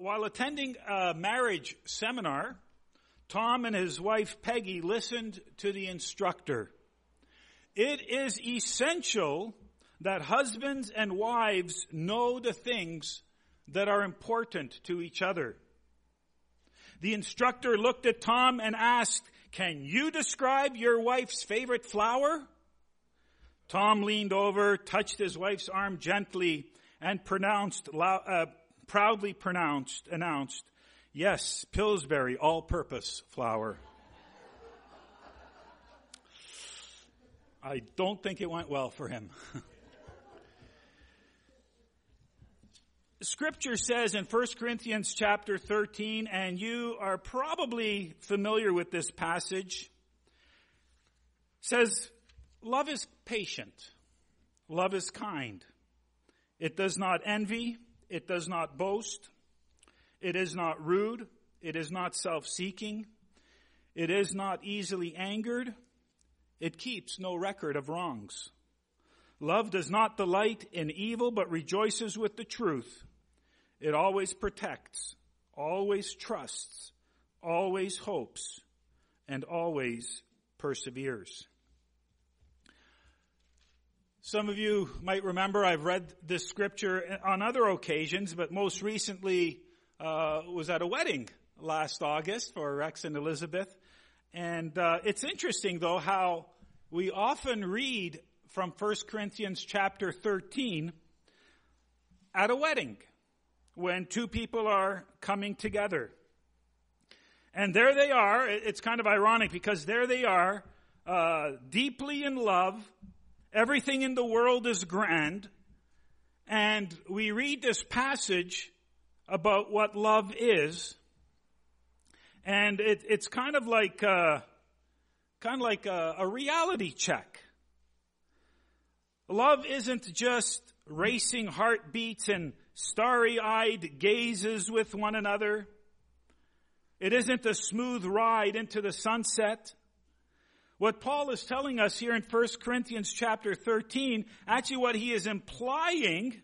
While attending a marriage seminar, Tom and his wife Peggy listened to the instructor. It is essential that husbands and wives know the things that are important to each other. The instructor looked at Tom and asked, "Can you describe your wife's favorite flower?" Tom leaned over, touched his wife's arm gently, and proudly announced, "Yes, Pillsbury all-purpose flour." I don't think it went well for him. Scripture says in 1 Corinthians chapter 13, and you are probably familiar with this passage, says, love is patient. Love is kind. It does not envy. It does not boast. It is not rude. It is not self-seeking. It is not easily angered. It keeps no record of wrongs. Love does not delight in evil, but rejoices with the truth. It always protects, always trusts, always hopes, and always perseveres. Some of you might remember I've read this scripture on other occasions, but most recently was at a wedding last August for Rex and Elizabeth. And it's interesting, though, how we often read from 1 Corinthians chapter 13 at a wedding when two people are coming together. And there they are. It's kind of ironic because there they are, deeply in love. Everything in the world is grand. And we read this passage about what love is. And it's kind of like a reality check. Love isn't just racing heartbeats and starry-eyed gazes with one another. It isn't a smooth ride into the sunset. What Paul is telling us here in 1 Corinthians chapter 13, actually what he is implying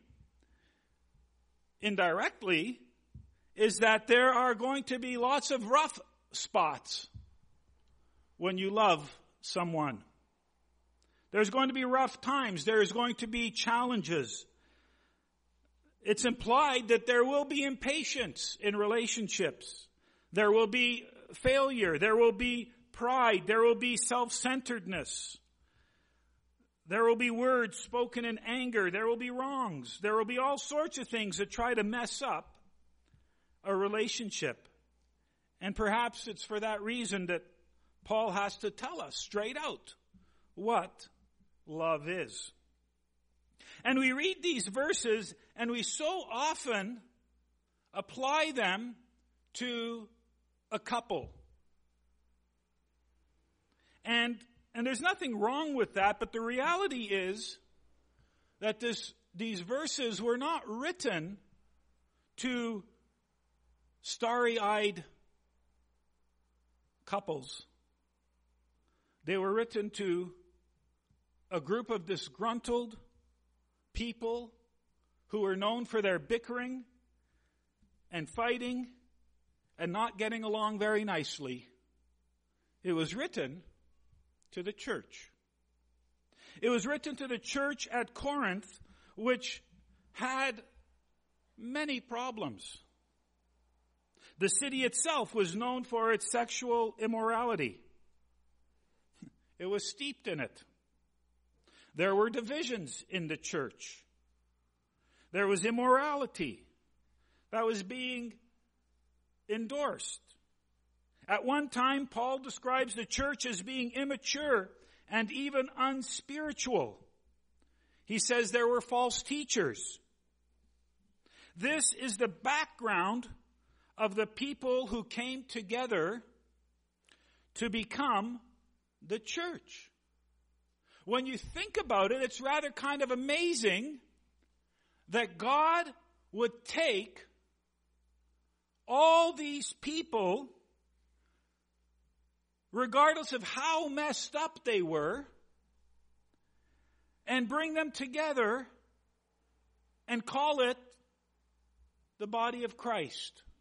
indirectly is that there are going to be lots of rough spots when you love someone. There's going to be rough times. There's going to be challenges. It's implied that there will be impatience in relationships. There will be failure. There will be pride. There will be self-centeredness. There will be words spoken in anger. There will be wrongs. There will be all sorts of things that try to mess up a relationship. And perhaps it's for that reason that Paul has to tell us straight out what love is. And we read these verses and we so often apply them to a couple. And there's nothing wrong with that, but the reality is that these verses were not written to starry-eyed couples. They were written to a group of disgruntled people who were known for their bickering and fighting and not getting along very nicely. It was written to the church. It was written to the church at Corinth, which had many problems. The city itself was known for its sexual immorality. It was steeped in it. There were divisions in the church. There was immorality that was being endorsed. At one time, Paul describes the church as being immature and even unspiritual. He says there were false teachers. This is the background of the people who came together to become the church. When you think about it, it's rather kind of amazing that God would take all these people, regardless of how messed up they were, and bring them together and call it the body of Christ.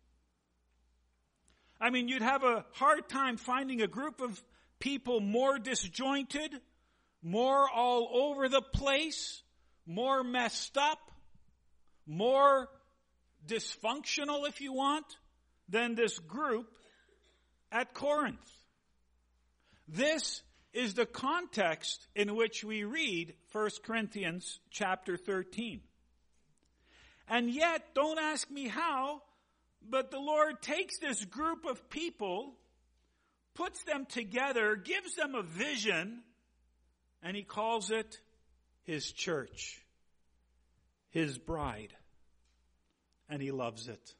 I mean, you'd have a hard time finding a group of people more disjointed, more all over the place, more messed up, more dysfunctional, if you want, than this group at Corinth. This is the context in which we read 1 Corinthians chapter 13. And yet, don't ask me how, but the Lord takes this group of people, puts them together, gives them a vision, and He calls it His church, His bride. And He loves it.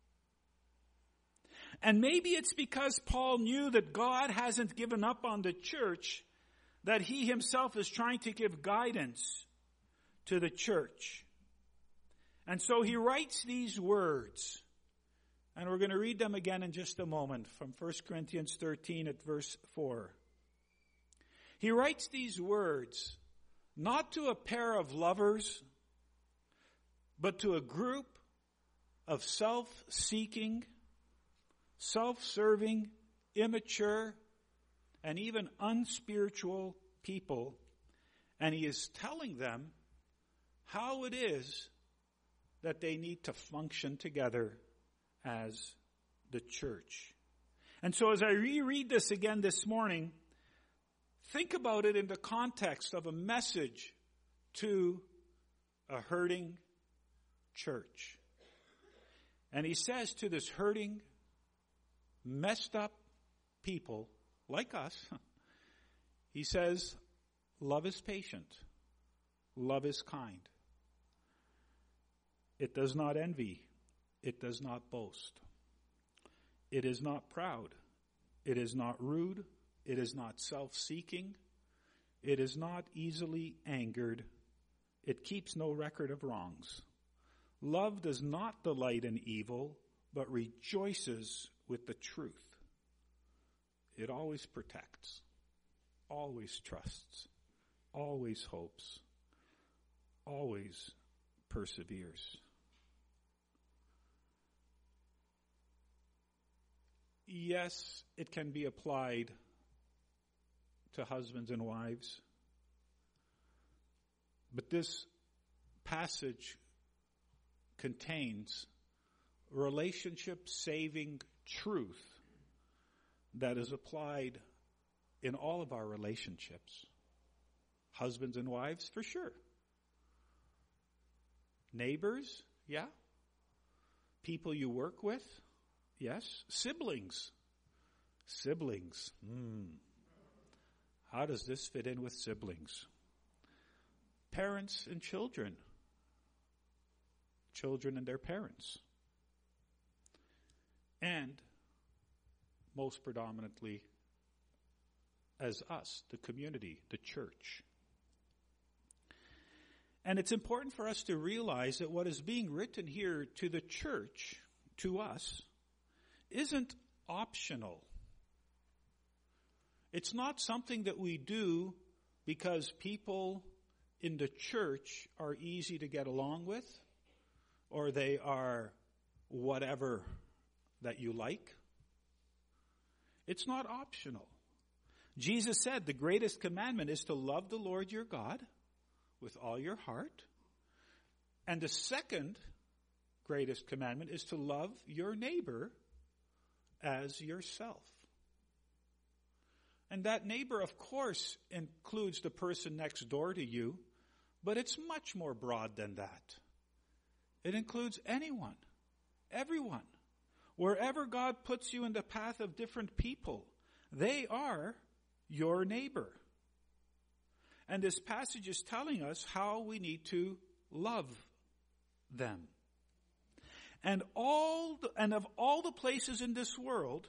And maybe it's because Paul knew that God hasn't given up on the church, that he himself is trying to give guidance to the church. And so he writes these words, and we're going to read them again in just a moment from 1 Corinthians 13 at verse 4. He writes these words, not to a pair of lovers, but to a group of self-seeking, self-serving, immature, and even unspiritual people. And he is telling them how it is that they need to function together as the church. And so as I reread this again this morning, think about it in the context of a message to a hurting church. And he says to this hurting, messed up people like us, he says, love is patient. Love is kind. It does not envy. It does not boast. It is not proud. It is not rude. It is not self-seeking. It is not easily angered. It keeps no record of wrongs. Love does not delight in evil, but rejoices with the truth. It always protects, always trusts, always hopes, always perseveres. Yes, it can be applied to husbands and wives, but this passage contains relationship-saving truth that is applied in all of our relationships. Husbands and wives, for sure. Neighbors, yeah. People you work with, yes. Siblings. How does this fit in with siblings? Parents and children. Children and their parents. And most predominantly as us, the community, the church. And it's important for us to realize that what is being written here to the church, to us, isn't optional. It's not something that we do because people in the church are easy to get along with, or they are whatever that you like. It's not optional. Jesus said the greatest commandment is to love the Lord your God with all your heart. And the second greatest commandment is to love your neighbor as yourself. And that neighbor, of course, includes the person next door to you, but it's much more broad than that. It includes anyone, everyone. Wherever God puts you in the path of different people, they are your neighbor. And this passage is telling us how we need to love them. And of all the places in this world,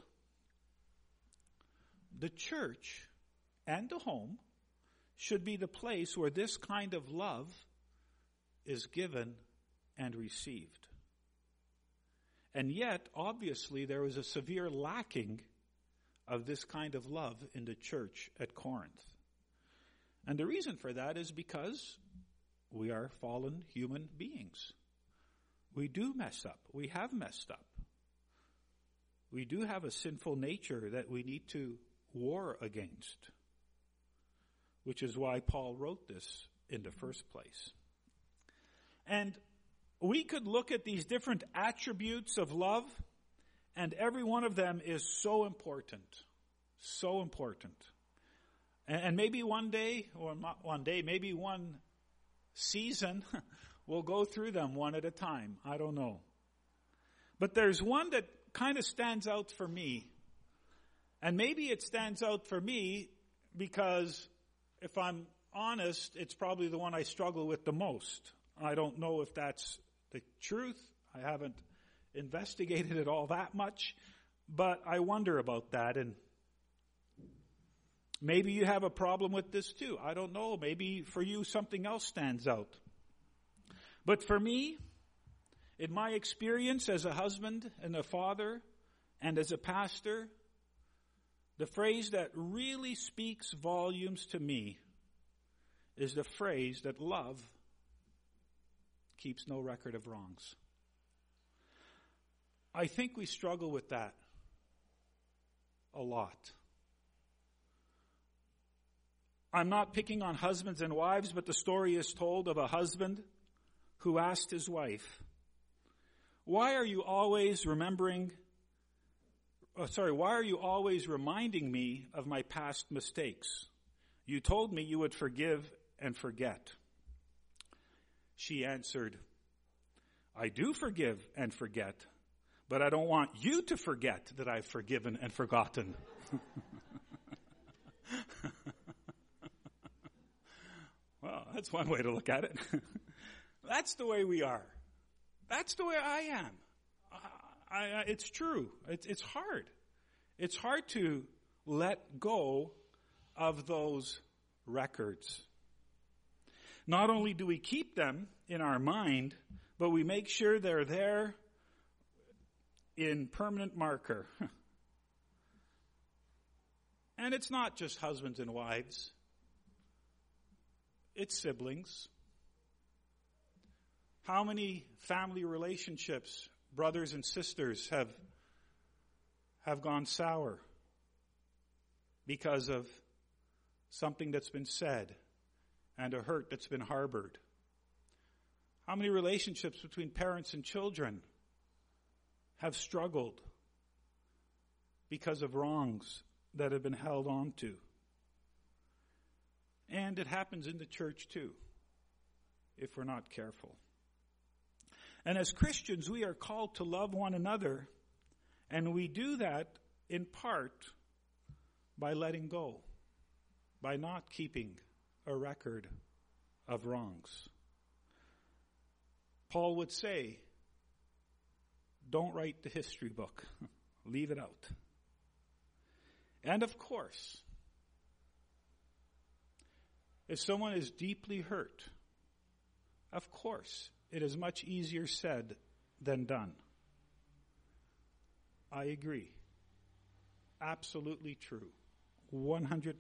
the church and the home should be the place where this kind of love is given and received. And yet, obviously, there was a severe lacking of this kind of love in the church at Corinth. And the reason for that is because we are fallen human beings. We do mess up. We have messed up. we do have a sinful nature that we need to war against, which is why Paul wrote this in the first place. And we could look at these different attributes of love, and every one of them is so important. So important. And maybe one day, or not one day, maybe one season, we'll go through them one at a time. I don't know. But there's one that kind of stands out for me. And maybe it stands out for me because, if I'm honest, it's probably the one I struggle with the most. I don't know if that's the truth. I haven't investigated it all that much, but I wonder about that. And maybe you have a problem with this too. I don't know. Maybe for you something else stands out. But for me, in my experience as a husband and a father and as a pastor, the phrase that really speaks volumes to me is the phrase that love keeps no record of wrongs. I think we struggle with that a lot. I'm not picking on husbands and wives, but the story is told of a husband who asked his wife, why are you always reminding me of my past mistakes? You told me you would forgive and forget. She answered, I do forgive and forget, but I don't want you to forget that I've forgiven and forgotten. Well, that's one way to look at it. That's the way we are. That's the way I am. It's true. It's hard. It's hard to let go of those records. Not only do we keep them in our mind, but we make sure they're there in permanent marker. And it's not just husbands and wives. It's siblings. How many family relationships, brothers and sisters, have gone sour because of something that's been said and a hurt that's been harbored? How many relationships between parents and children have struggled because of wrongs that have been held on to? And it happens in the church too, if we're not careful. And as Christians, we are called to love one another, and we do that in part by letting go, by not keeping a record of wrongs. Paul would say, don't write the history book. Leave it out. And of course, if someone is deeply hurt, of course, it is much easier said than done. I agree. Absolutely true. 100%.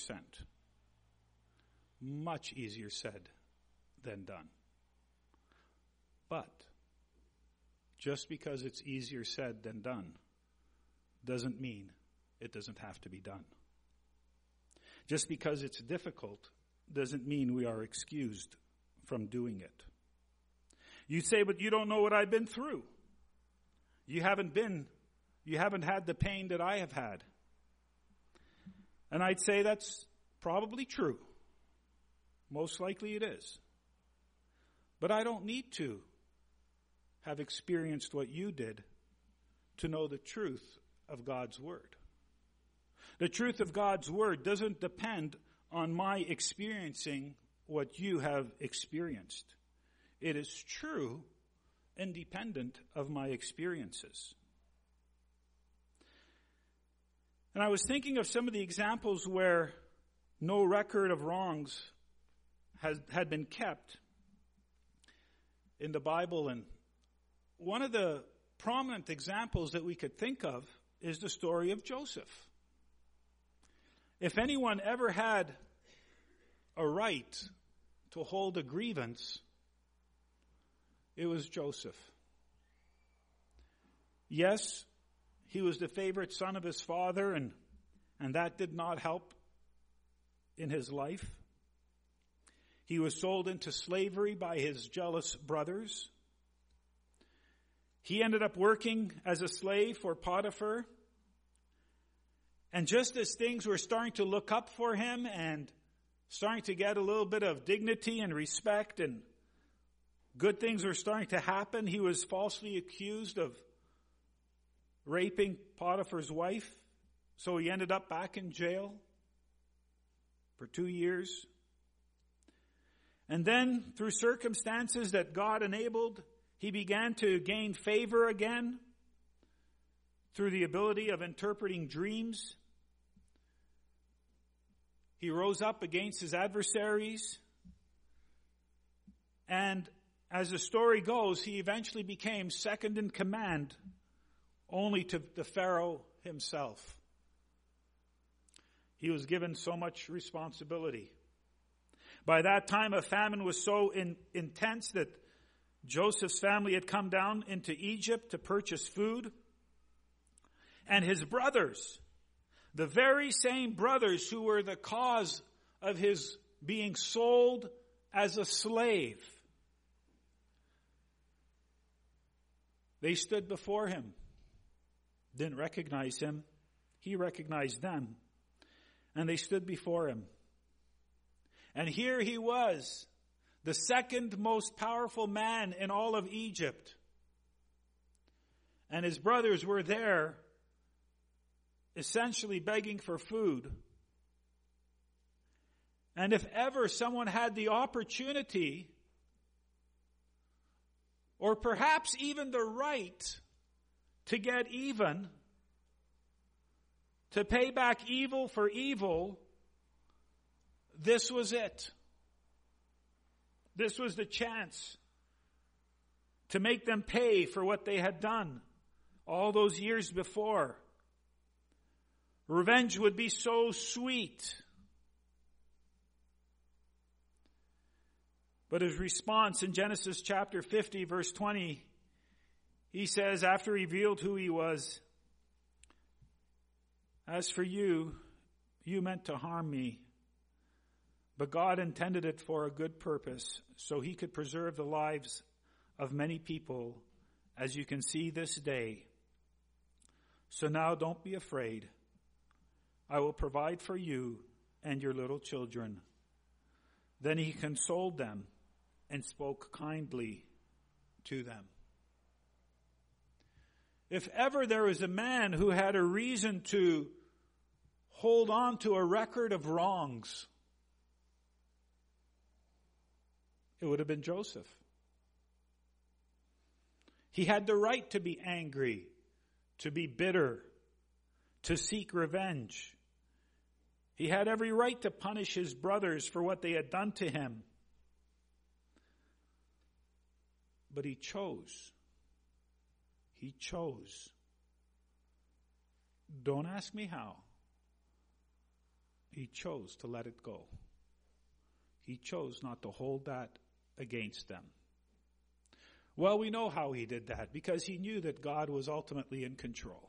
Much easier said than done. But just because it's easier said than done doesn't mean it doesn't have to be done. Just because it's difficult doesn't mean we are excused from doing it. You say, but you don't know what I've been through. You haven't had the pain that I have had. And I'd say that's probably true. Most likely it is. But I don't need to have experienced what you did to know the truth of God's Word. The truth of God's Word doesn't depend on my experiencing what you have experienced. It is true, independent of my experiences. And I was thinking of some of the examples where no record of wrongs had been kept in the Bible, and one of the prominent examples that we could think of is the story of Joseph. If anyone ever had a right to hold a grievance, it was Joseph. Yes, He was the favorite son of his father, and that did not help in his life. He was sold into slavery by his jealous brothers. He ended up working as a slave for Potiphar. And just as things were starting to look up for him and starting to get a little bit of dignity and respect and good things were starting to happen, he was falsely accused of raping Potiphar's wife. So he ended up back in jail for 2 years. And then, through circumstances that God enabled, he began to gain favor again through the ability of interpreting dreams. He rose up against his adversaries. And as the story goes, he eventually became second in command only to the Pharaoh himself. He was given so much responsibility. By that time, a famine was so intense that Joseph's family had come down into Egypt to purchase food. And his brothers, the very same brothers who were the cause of his being sold as a slave, they stood before him, didn't recognize him. He recognized them. And they stood before him. And here he was, the second most powerful man in all of Egypt. And his brothers were there, essentially begging for food. And if ever someone had the opportunity, or perhaps even the right, to get even, to pay back evil for evil, this was it. This was the chance to make them pay for what they had done all those years before. Revenge would be so sweet. But his response in Genesis chapter 50, verse 20, he says, after he revealed who he was, "As for you, you meant to harm me, but God intended it for a good purpose, so he could preserve the lives of many people, as you can see this day. So now don't be afraid. I will provide for you and your little children." Then he consoled them and spoke kindly to them. If ever there was a man who had a reason to hold on to a record of wrongs, it would have been Joseph. He had the right to be angry, to be bitter, to seek revenge. He had every right to punish his brothers for what they had done to him. But he chose. He chose. Don't ask me how. He chose to let it go. He chose not to hold that against them. Well, we know how he did that, because he knew that God was ultimately in control.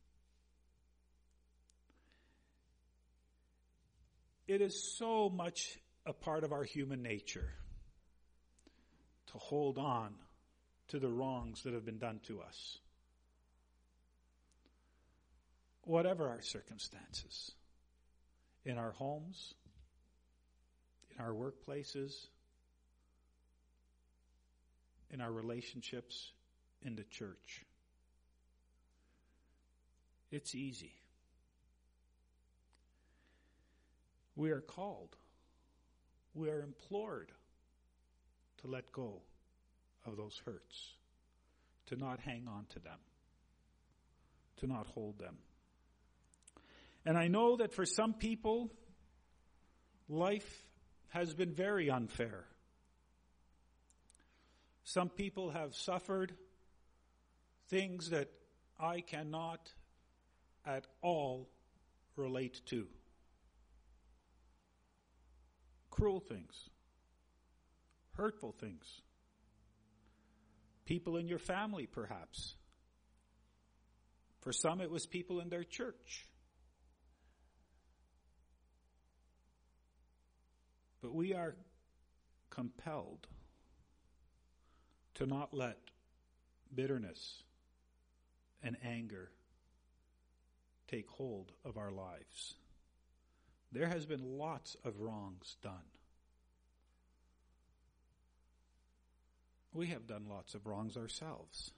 It is so much a part of our human nature to hold on to the wrongs that have been done to us, whatever our circumstances, in our homes, in our workplaces, in our relationships, in the church. It's easy. We are called, we are implored to let go of those hurts, to not hang on to them, to not hold them. And I know that for some people, life has been very unfair. Some people have suffered things that I cannot at all relate to. Cruel things, hurtful things. People in your family, perhaps. For some, it was people in their church. But we are compelled to not let bitterness and anger take hold of our lives. There has been lots of wrongs done. We have done lots of wrongs ourselves.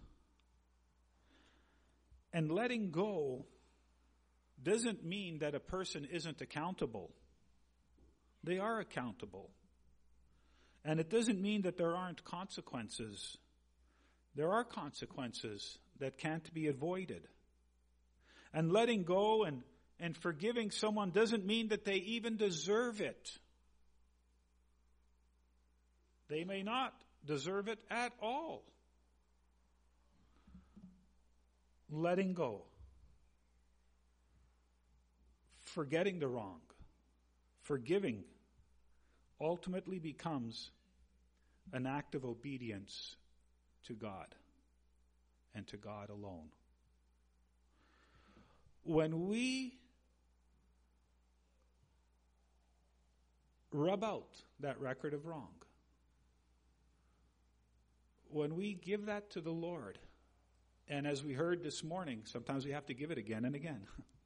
And letting go doesn't mean that a person isn't accountable. They are accountable. And it doesn't mean that there aren't consequences. There are consequences that can't be avoided. And letting go and forgiving someone doesn't mean that they even deserve it. They may not deserve it at all. Letting go. Forgetting the wrong. Forgiving ultimately becomes an act of obedience to God and to God alone. When we rub out that record of wrong, when we give that to the Lord, and as we heard this morning, sometimes we have to give it again and again.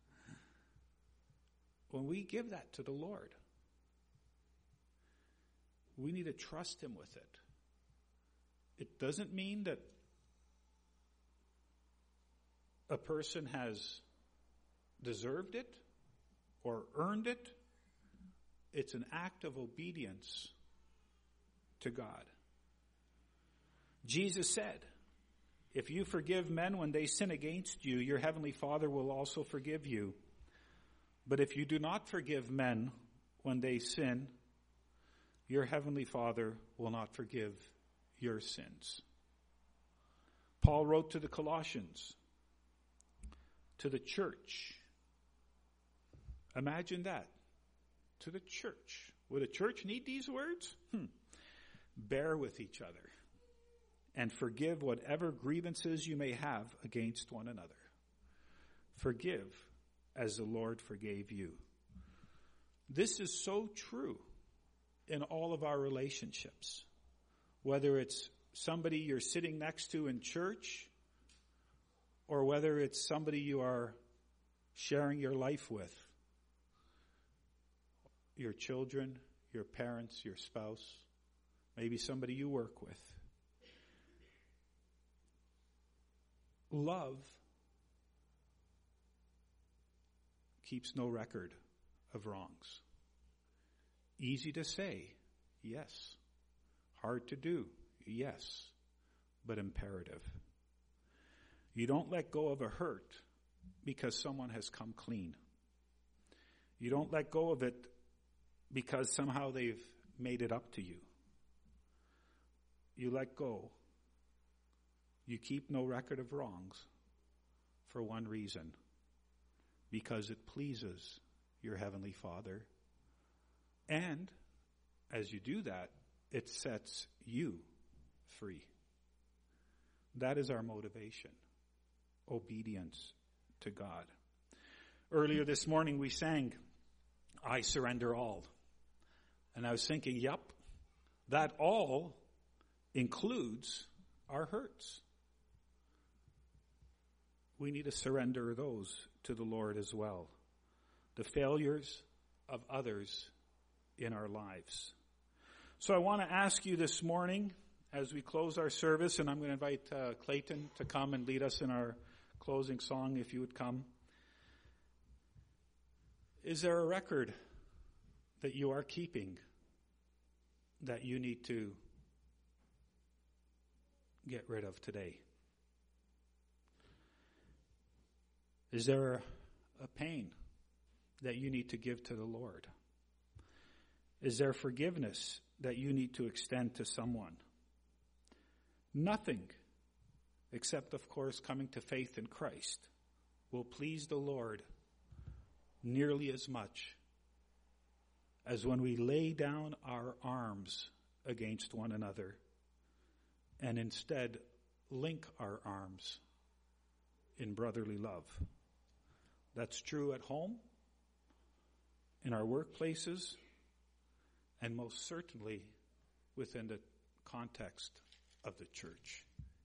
When we give that to the Lord, we need to trust Him with it. It doesn't mean that a person has deserved it or earned it. It's an act of obedience to God. Jesus said, if you forgive men when they sin against you, your heavenly Father will also forgive you. But if you do not forgive men when they sin, your heavenly Father will not forgive your sins. Paul wrote to the Colossians, to the church. Imagine that. To the church. Would a church need these words? Bear with each other and forgive whatever grievances you may have against one another. Forgive as the Lord forgave you. This is so true in all of our relationships. Whether it's somebody you're sitting next to in church, or whether it's somebody you are sharing your life with. Your children, your parents, your spouse, maybe somebody you work with. Love keeps no record of wrongs. Easy to say, yes. Hard to do, yes. But imperative. You don't let go of a hurt because someone has come clean. You don't let go of it because somehow they've made it up to you. You let go. You keep no record of wrongs for one reason. Because it pleases your Heavenly Father. And as you do that, it sets you free. That is our motivation. Obedience to God. Earlier this morning we sang, I surrender all. And I was thinking, yep, that all includes our hurts. We need to surrender those to the Lord as well. The failures of others in our lives. So I want to ask you this morning, as we close our service, and I'm going to invite Clayton to come and lead us in our closing song, if you would come. Is there a record that you are keeping that you need to get rid of today? Is there a pain that you need to give to the Lord? Is there forgiveness that you need to extend to someone? Nothing, except, of course, coming to faith in Christ, will please the Lord nearly as much as when we lay down our arms against one another and instead link our arms in brotherly love. That's true at home, in our workplaces, and most certainly within the context of the church.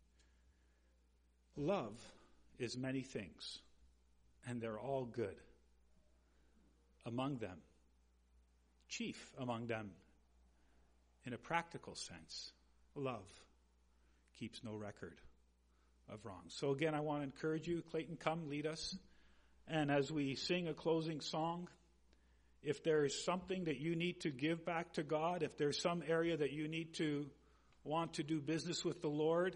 Love is many things, and they're all good. Among them, chief among them, in a practical sense, love keeps no record of wrong. So again, I want to encourage you, Clayton, come lead us. And as we sing a closing song, if there's something that you need to give back to God, if there's some area that you need to want to do business with the Lord,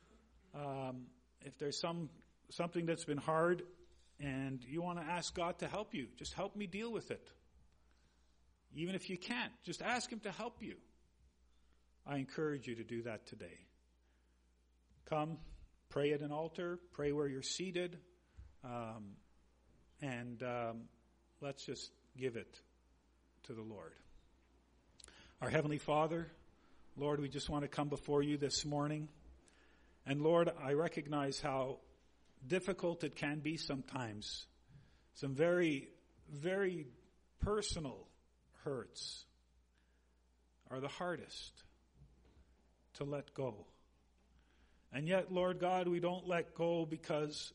if there's something that's been hard and you want to ask God to help you, just help me deal with it. Even if you can't, just ask Him to help you. I encourage you to do that today. Come, pray at an altar, pray where you're seated, and let's just give it to the Lord. Our Heavenly Father, Lord, we just want to come before you this morning. And Lord, I recognize how difficult it can be sometimes. Some very, very personal hurts are the hardest to let go. And yet, Lord God, we don't let go because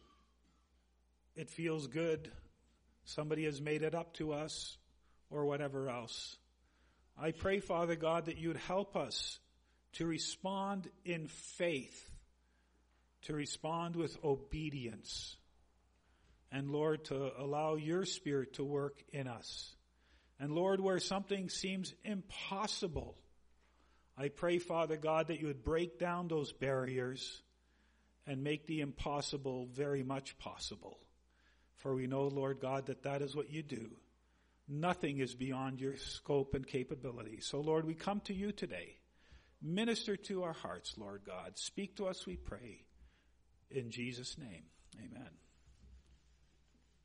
it feels good. Somebody has made it up to us or whatever else. I pray, Father God, that you'd help us to respond in faith, to respond with obedience, and Lord, to allow your Spirit to work in us. And Lord, where something seems impossible, I pray, Father God, that you would break down those barriers and make the impossible very much possible. For we know, Lord God, that that is what you do. Nothing is beyond your scope and capability. So, Lord, we come to you today. Minister to our hearts, Lord God. Speak to us, we pray. In Jesus' name, amen.